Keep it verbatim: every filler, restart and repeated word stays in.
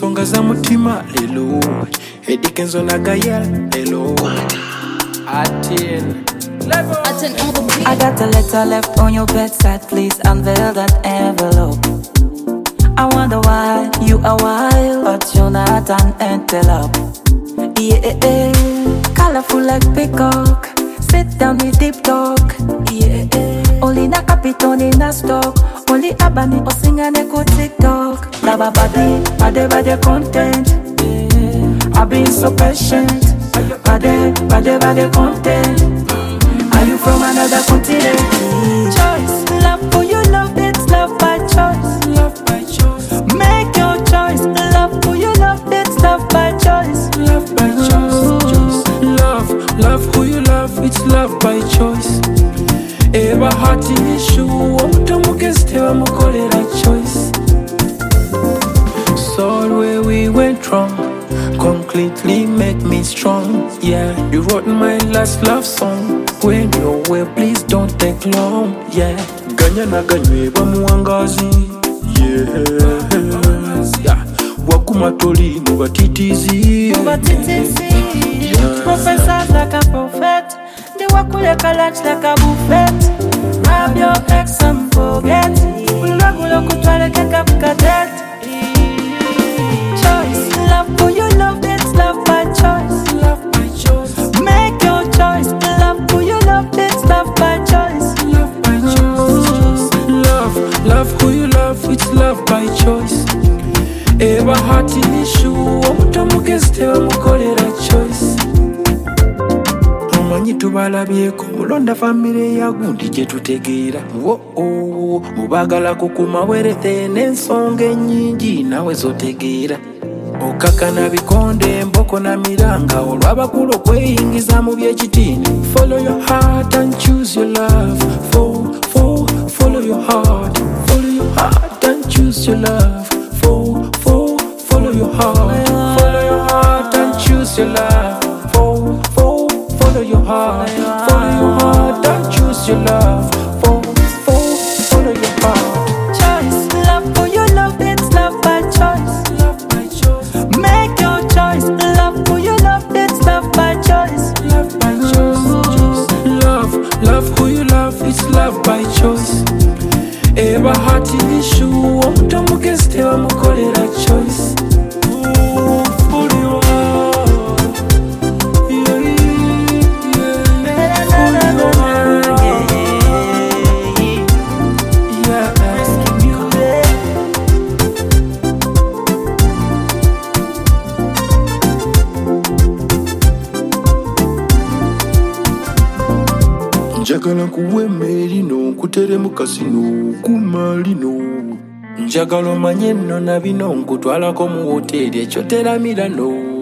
ensonga za mutima lelo edikenzo na gayel hello Atin I got a letter left on your bedside, please unveil that envelope. I wonder why you are wild, but you're not an antelope. Yeah, colorful like peacock, sit down with deep talk. Yeah, only na capiton in a stock, only abani or sing and echo TikTok. Lava body, body body content. Yeah. I've been so patient, body body body content. Are you from another continent? Choice, love for you, love it's love by choice. Love by choice. Make your choice. Love for you, love it's love by choice. Love by choice. choice. Love, love who you love, it's love by choice. Eba hati issue, omutamukezte bamukolera choice. Saw where we went wrong, completely make me strong. Yeah, you wrote my last love song. When you're away, please don't take long. Yeah, ganya na ganywe bamuwangazi. Yeah, yeah. Wakuma toli mubatitizi. Mubatitizi. Professors like a prophet. They walk with a lunch like a buffet. Grab your ex and forget. Ulagulo kutwale keka mkadet. Choice, love for you, love it's love by choice. Love by choice. Make your choice. Love for you, love it's love by choice. Love by choice. Love, love who you love, it's love by choice. Eba hati issue, omutamukezte bamukolera choice. Omanyi tubalabyeko mulonda famire ya gundi gye tutegeera. Wo oh, mubagala kukuma werethe n'ensonga ennyingi nawe zotegeera. Okakana bikonde mboko na miranga olw'abakulu okweyingiza mu by'ekitiini. Follow your heart and choose your love. Fo, fo, follow your heart. Follow your heart and choose your love. Fo, fo, follow your heart. Follow your heart and choose your love. Fo, fo, follow your heart. Follow your heart and choose your love. Fo, fo, follow your heart. Choice, love for you, love it's love by choice. Love by choice. Make your choice. Love for you, love it's love by choice. Love by choice. Love, love who you love, it's love by choice. Eba hati issue, omutamukezte bamukolera choice. Ooh, for you are. Yeah, yeah. Njagala kuwema erino nkuteremuka sino kumalino. Njagala omanye nno na bino nkutwalako mu woteeri ekyo teramira no.